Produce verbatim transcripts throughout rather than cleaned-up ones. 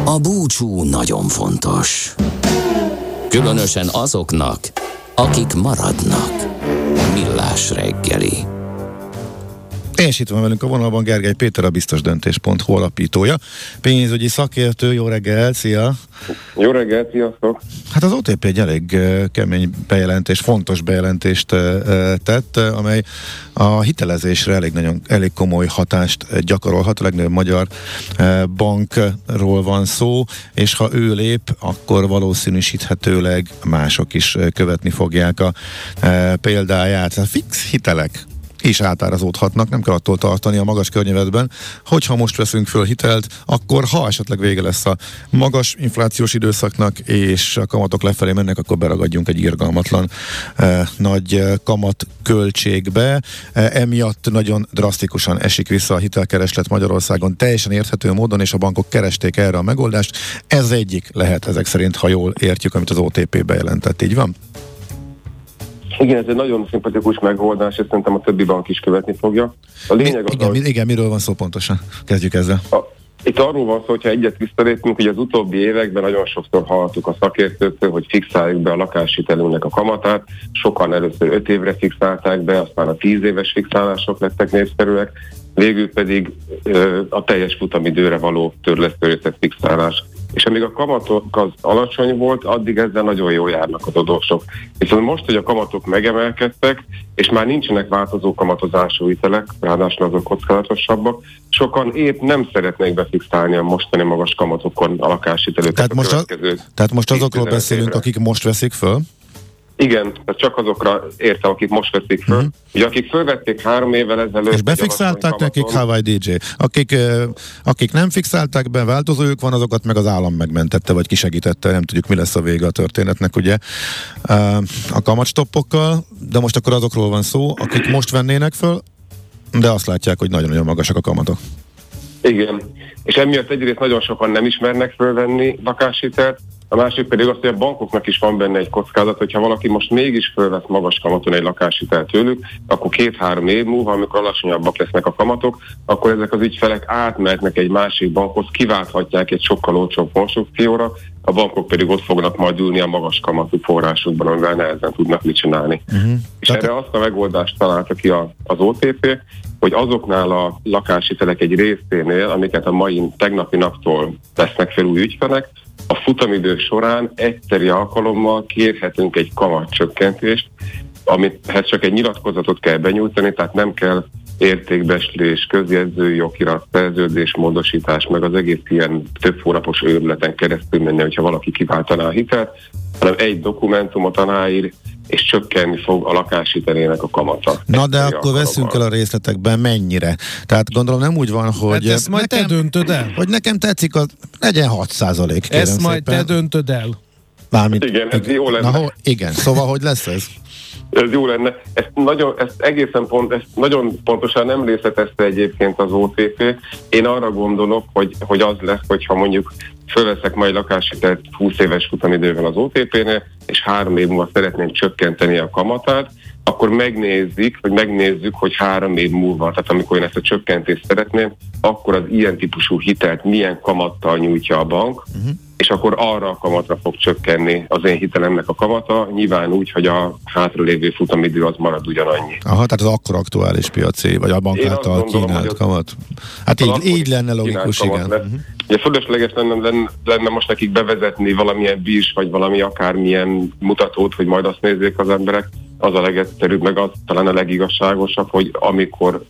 A búcsú nagyon fontos. Különösen azoknak, akik maradnak. Millás reggeli. És itt van velünk a vonalban Gergely Péter, a biztos döntés pont hu alapítója. Pénzügyi szakértő, jó reggel, szia! Jó reggel, sziasztok! Hát az o té pé egy elég uh, kemény bejelentés, fontos bejelentést uh, tett, uh, amely a hitelezésre elég, nagyon, elég komoly hatást gyakorolhat. A legnagyobb magyar uh, bankról van szó, és ha ő lép, akkor valószínűsíthetőleg mások is uh, követni fogják a uh, példáját. A fix hitelek is átárazódhatnak, nem kell attól tartani a magas környezetben, hogyha most veszünk föl hitelt, akkor ha esetleg vége lesz a magas inflációs időszaknak, és a kamatok lefelé mennek, akkor beragadjunk egy irgalmatlan eh, nagy eh, kamat költségbe. Eh, emiatt nagyon drasztikusan esik vissza a hitelkereslet Magyarországon, teljesen érthető módon, és a bankok keresték erre a megoldást. Ez egyik lehet ezek szerint, ha jól értjük, amit az o té pé bejelentett. Így van? Igen, ez egy nagyon szimpatikus megoldás, és szerintem a többi bank is követni fogja. A lényeg Mi, az, igen, igen, miről van szó pontosan? Kezdjük ezzel. A, itt arról van szó, hogyha egyet visszalépünk, hogy az utóbbi években nagyon sokszor hallottuk a szakértőktől, hogy fixáljuk be a lakáshitelünknek a kamatát. Sokan először öt évre fixálták be, aztán a tíz éves fixálások lettek népszerűek, végül pedig ö, a teljes futamidőre való törlesztőrészet fixálás. És amíg a kamatok az alacsony volt, addig ezzel nagyon jól járnak az adósok. Viszont most, hogy a kamatok megemelkedtek, és már nincsenek változó kamatozású hitelek, ráadásul azok kockázatosabbak, sokan épp nem szeretnék befixálni a mostani magas kamatokon a lakáshitelüket. Tehát, most, a, tehát most azokról beszélünk, évre. Akik most veszik föl? Igen, tehát csak azokra értem, akik most veszik föl. Uh-huh. Ugye akik fölvették három évvel ezelőtt... És befixálták nekik Hawaii dé dzsé. Akik, akik nem fixálták be, változójuk van, azokat meg az állam megmentette, vagy kisegítette, nem tudjuk, mi lesz a vége a történetnek, ugye, a kamatstoppokkal, de most akkor azokról van szó, akik most vennének föl, de azt látják, hogy nagyon-nagyon magasak a kamatok. Igen, és emiatt egyrészt nagyon sokan nem ismernek fölvenni lakáshitelt, a másik pedig az, hogy a bankoknak is van benne egy kockázat, hogyha valaki most mégis fölvesz magas kamaton egy lakáshitelt tőlük, akkor két-három év múlva, amikor alacsonyabbak lesznek a kamatok, akkor ezek az ügyfelek átmehetnek egy másik bankhoz, kiválthatják egy sokkal olcsóbb konstrukcióra, a bankok pedig ott fognak majd ülni a magas kamatú forrásukban, amivel nehezen tudnak mit csinálni. Uh-huh. És Tehát... erre azt a megoldást találta ki a, az o té pé, hogy azoknál a lakáshitelek egy részénél, amiket a mai tegnapi naptól vesznek fel új ügyfelek, a futamidő során egyszeri alkalommal kérhetünk egy kamatcsökkentést, amihez csak egy nyilatkozatot kell benyújtani, tehát nem kell értékbeslés, közjegyzői okirat, szerződés, módosítás, meg az egész ilyen több hónapos őrületen keresztül menni, hogyha valaki kiváltaná a hitelt, hanem egy dokumentumot aláír, és csökkenni fog a lakáshitelének a kamata. Na de akkor veszünk el a részletekben mennyire. Tehát gondolom nem úgy van, hogy... Hát ezt majd nekem, te döntöd el. Hogy nekem tetszik, az legyen hat százalék. Ezt majd szépen. Te döntöd el. Bármit, igen, ez jó lenne. Na, igen, szóval hogy lesz ez? Ez jó lenne. Ezt, nagyon, ezt egészen pont, ezt nagyon pontosan nem részletezte egyébként az o té pé. Én arra gondolok, hogy, hogy az lesz, hogyha mondjuk fölveszek majd lakáshitelt húsz éves futamidővel az o té pénél, és három év múlva szeretném csökkenteni a kamatát, akkor megnézzük, hogy megnézzük, hogy három év múlva, tehát amikor én ezt a csökkentést szeretném, akkor az ilyen típusú hitelt milyen kamattal nyújtja a bank, uh-huh. és akkor arra a kamatra fog csökkenni az én hitelemnek a kamata, nyilván úgy, hogy a hátralévő futamidő az marad ugyanannyi. Aha, tehát az akkor aktuális piaci, vagy a bank által kínált kamat. Hát így, így lenne logikus, igen. Uh-huh. Ugye fölösleges lenne, lenne, lenne most nekik bevezetni valamilyen bírs, vagy valami akármilyen mutatót, hogy majd azt nézzék az emberek. Az a legegyszerűbb, meg az talán a legigazságosabb, hogy amikor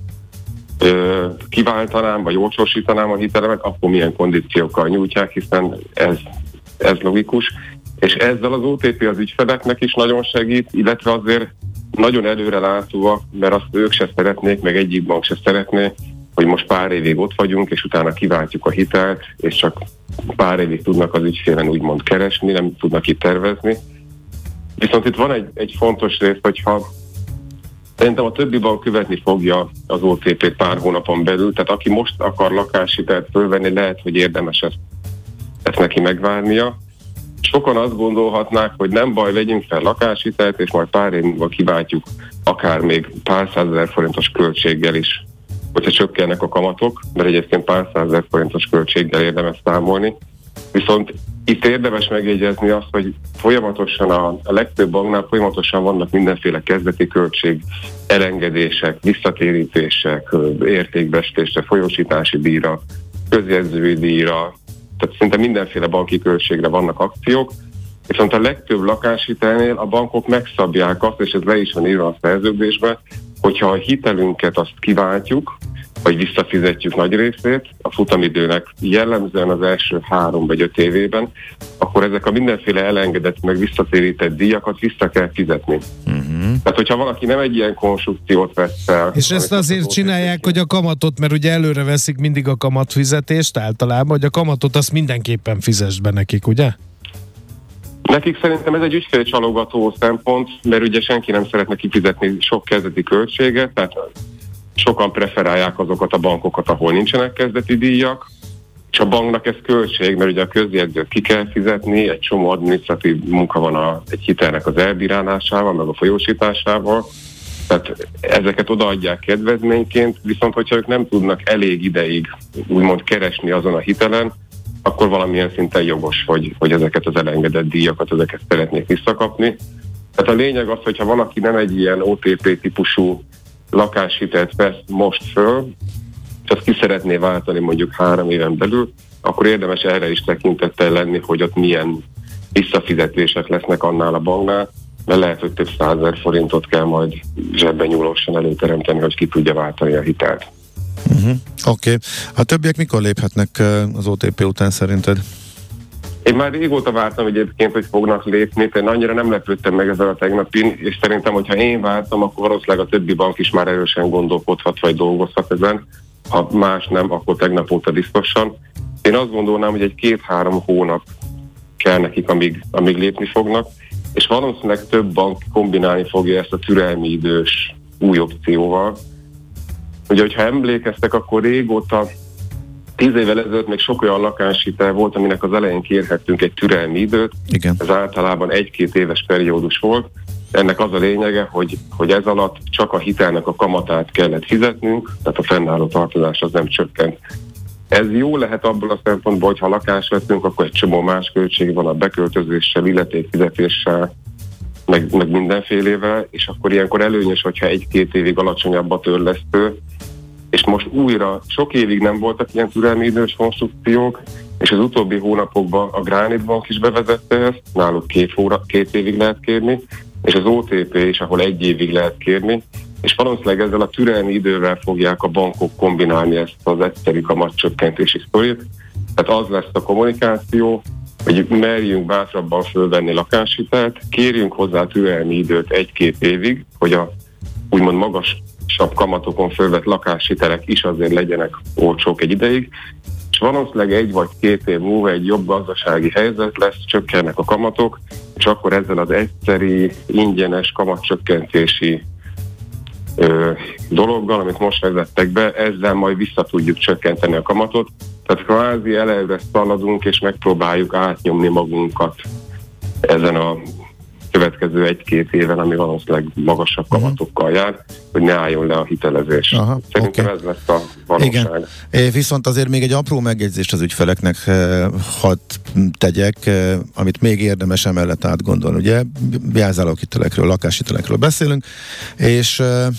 ö, kiváltanám, vagy olcsósítanám a hitelemet, akkor milyen kondíciókkal nyújtják, hiszen ez, ez logikus. És ezzel az o té pé az ügyfeleknek is nagyon segít, illetve azért nagyon előrelátóak, mert azt ők se szeretnék, meg egyik bank se szeretné, hogy most pár évig ott vagyunk, és utána kiváltjuk a hitelt, és csak pár évig tudnak az ügyfélen úgymond keresni, nem tudnak itt tervezni. Viszont itt van egy, egy fontos rész, hogyha szerintem a többi bank követni fogja az o té pét pár hónapon belül, tehát aki most akar lakáshitelt fölvenni, lehet, hogy érdemes ezt, ezt neki megvárnia. Sokan azt gondolhatnák, hogy nem baj, vegyünk fel lakáshitelt, és majd pár év múlva kiváltjuk akár még pár százezer forintos költséggel is, hogyha csökkennek a kamatok, mert egyébként pár százezer forintos költséggel érdemes számolni. Viszont itt érdemes megjegyezni azt, hogy folyamatosan a, a legtöbb banknál folyamatosan vannak mindenféle kezdeti költség, elengedések, visszatérítések, értékbeesítésre, folyósítási díjra, közjegyzői díjra, tehát szinte mindenféle banki költségre vannak akciók, viszont a legtöbb lakáshitelnél a bankok megszabják azt, és ez le is van írva a szerződésben, hogyha a hitelünket azt kiváltjuk, vagy visszafizetjük nagy részét a futamidőnek jellemzően az első három vagy öt évében, akkor ezek a mindenféle elengedett, meg visszatérített díjakat vissza kell fizetni. Uh-huh. Tehát, hogyha valaki nem egy ilyen konstrukciót vesz fel... És ezt azért csinálják, hogy a kamatot, mert ugye előre veszik mindig a kamatfizetést általában, hogy a kamatot azt mindenképpen fizesd be nekik, ugye? Nekik szerintem ez egy ügyfélcsalogató szempont, mert ugye senki nem szeretne kifizetni sok kezdeti költséget, tehát sokan preferálják azokat a bankokat, ahol nincsenek kezdeti díjak, és a banknak ez költség, mert ugye a közjegyzőt ki kell fizetni, egy csomó adminisztratív munka van a, egy hitelnek az elbírálásával, meg a folyósításával, tehát ezeket odaadják kedvezményként, viszont hogyha ők nem tudnak elég ideig úgymond keresni azon a hitelen, akkor valamilyen szinten jogos, hogy, hogy ezeket az elengedett díjakat, ezeket szeretnék visszakapni. Tehát a lényeg az, hogyha valaki nem egy ilyen o té pé típusú lakáshitelt vesz most föl, és azt ki szeretné váltani mondjuk három éven belül, akkor érdemes erre is tekintettel lenni, hogy ott milyen visszafizetések lesznek annál a banknál, mert lehet, hogy több százezer forintot kell majd zsebben nyúlósan előteremteni, hogy ki tudja váltani a hitelt. Uh-huh. Oké. Okay. A többiek mikor léphetnek az o té pé után szerinted? Én már régóta vártam egyébként, hogy fognak lépni, én annyira nem lepődtem meg ezzel a tegnapin, és szerintem, hogyha én vártam, akkor valószínűleg a többi bank is már erősen gondolkodhat, vagy dolgozhat ezen. Ha más nem, akkor tegnap óta biztosan. Én azt gondolnám, hogy egy két-három hónap kell nekik, amíg, amíg lépni fognak, és valószínűleg több bank kombinálni fogja ezt a türelmi idős új opcióval. Ugye, hogyha emlékeztek, akkor régóta, tíz évvel ezelőtt még sok olyan lakáshitel volt, aminek az elején kérhettünk egy türelmi időt. Igen. Ez általában egy-két éves periódus volt. Ennek az a lényege, hogy, hogy ez alatt csak a hitelnek a kamatát kellett fizetnünk, tehát a fennálló tartozás az nem csökkent. Ez jó lehet abból a szempontból, hogy ha lakást veszünk, akkor egy csomó más költség van a beköltözéssel, illetékfizetéssel, meg, meg mindenfélével, és akkor ilyenkor előnyös, hogyha egy-két évig alacsonyabb a törlesztő, és most újra sok évig nem voltak ilyen türelmi idős konstrukciók, és az utóbbi hónapokban a Granite Bank is bevezette ezt, náluk két, óra, két évig lehet kérni, és az o té pé is, ahol egy évig lehet kérni, és valószínűleg ezzel a türelmi idővel fogják a bankok kombinálni ezt az egyszerű kamatcsökkentési sztorit. Tehát az lesz a kommunikáció, hogy merjünk bátrabban fölvenni lakáshitelt, kérjünk hozzá türelmi időt egy-két évig, hogy a úgymond magasabb kamatokon fölvett lakáshitelek is azért legyenek olcsók egy ideig, és valószínűleg egy vagy két év múlva egy jobb gazdasági helyzet lesz, csökkennek a kamatok, és akkor ezzel az egyszeri, ingyenes kamatcsökkentési ö, dologgal, amit most vezettek be, ezzel majd vissza tudjuk csökkenteni a kamatot. Tehát kvázi eleve szaladunk, és megpróbáljuk átnyomni magunkat ezen a következő egy-két éven, ami valószínűleg magasabb kamatokkal jár, hogy ne álljon le a hitelezés. Aha, Szerintem okay. Ez lesz a valóság. Igen. Viszont azért még egy apró megjegyzést az ügyfeleknek hadd tegyek, amit még érdemes emellett átgondolni. Ugye jelzáloghitelekről, lakáshitelekről beszélünk, és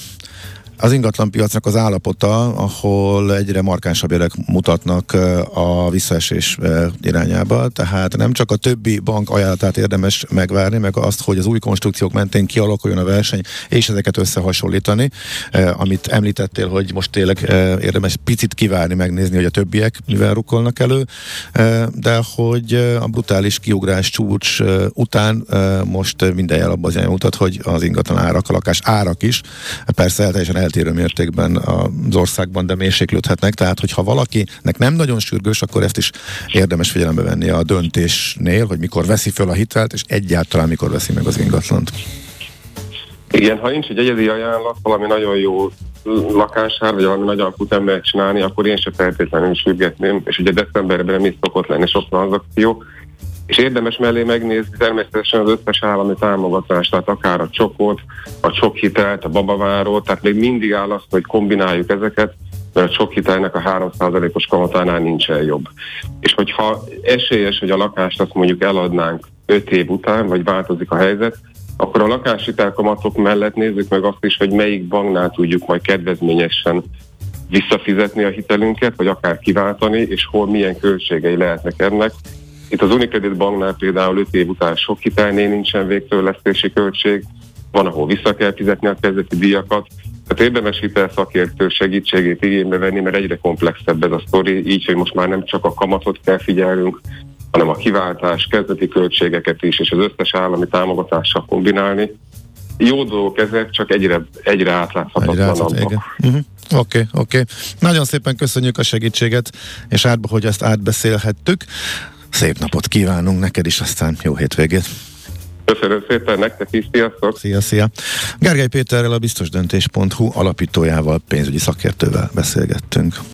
az ingatlanpiacnak az állapota, ahol egyre markánsabb jelek mutatnak a visszaesés irányába, tehát nem csak a többi bank ajánlatát érdemes megvárni, meg azt, hogy az új konstrukciók mentén kialakuljon a verseny, és ezeket összehasonlítani, amit említettél, hogy most tényleg érdemes picit kivárni, megnézni, hogy a többiek mivel rukkolnak elő, de hogy a brutális kiugrás csúcs után most minden jel abban az irányba mutat, hogy az ingatlan árak, a lakás árak is, persze teljesen eltérő mértékben az országban, de mérséklődhetnek, tehát hogyha valakinek nem nagyon sürgős, akkor ezt is érdemes figyelembe venni a döntésnél, hogy mikor veszi föl a hitelt, és egyáltalán mikor veszi meg az ingatlant. Igen, ha nincs egy egyedi ajánlat, valami nagyon jó lakásár, vagy valami nagy alkut ember csinálni, akkor én sem feltétlenül sürgetném, és ugye decemberben nem is szokott lenni sok tranzakció, és érdemes mellé megnézni természetesen az összes állami támogatást, tehát akár a csokot, a csokhitelt, a babavárót, tehát még mindig áll azt, hogy kombináljuk ezeket, mert a sok hitelnek a három százalékos kamatánál nincsen jobb. És hogyha esélyes, hogy a lakást azt mondjuk eladnánk öt év után, vagy változik a helyzet, akkor a lakáshitelkamatok mellett nézzük meg azt is, hogy melyik banknál tudjuk majd kedvezményesen visszafizetni a hitelünket, vagy akár kiváltani, és hol milyen költségei lehetnek ennek. Itt az Unicredit banknál például öt év után sok hitelnél nincsen végtörlesztési költség, van, ahol vissza kell fizetni a kezdeti díjakat. Tehát érdemes hitelszakértő segítségét igénybe venni, mert egyre komplexebb ez a sztori, így, hogy most már nem csak a kamatot kell figyelnünk, hanem a kiváltás, kezdeti költségeket is, és az összes állami támogatással kombinálni. Jó dolgok ezek, csak egyre, egyre átláthatatlanak. Uh-huh. Oké, okay, oké. Okay. Nagyon szépen köszönjük a segítséget, és átba, hogy ezt átbeszélhettük. Szép napot kívánunk neked is, aztán jó hétvégét. Köszönöm szépen, nektek is, sziasztok! Szia, szia! Gergely Péterrel, a biztosdöntés pont hu alapítójával, pénzügyi szakértővel beszélgettünk.